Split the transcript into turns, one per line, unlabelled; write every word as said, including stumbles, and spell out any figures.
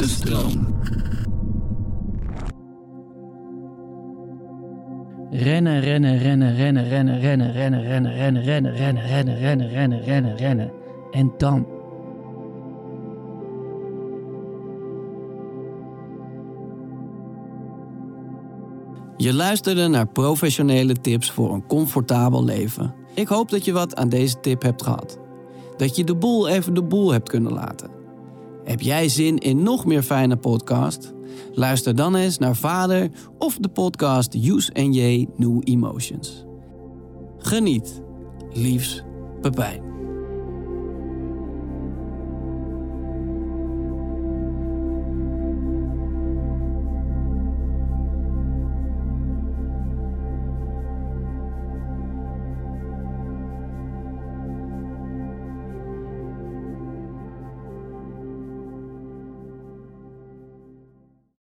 stroom.
Rennen, rennen, rennen, rennen, rennen, rennen, rennen, rennen, rennen, rennen, rennen, rennen, rennen, rennen, rennen, rennen. En dan...
Je luisterde naar professionele tips voor een comfortabel leven. Ik hoop dat je wat aan deze tip hebt gehad. Dat je de boel even de boel hebt kunnen laten. Heb jij zin in nog meer fijne podcast? Luister dan eens naar Vader of de podcast Use en J New Emotions. Geniet. Liefs, Pepijn.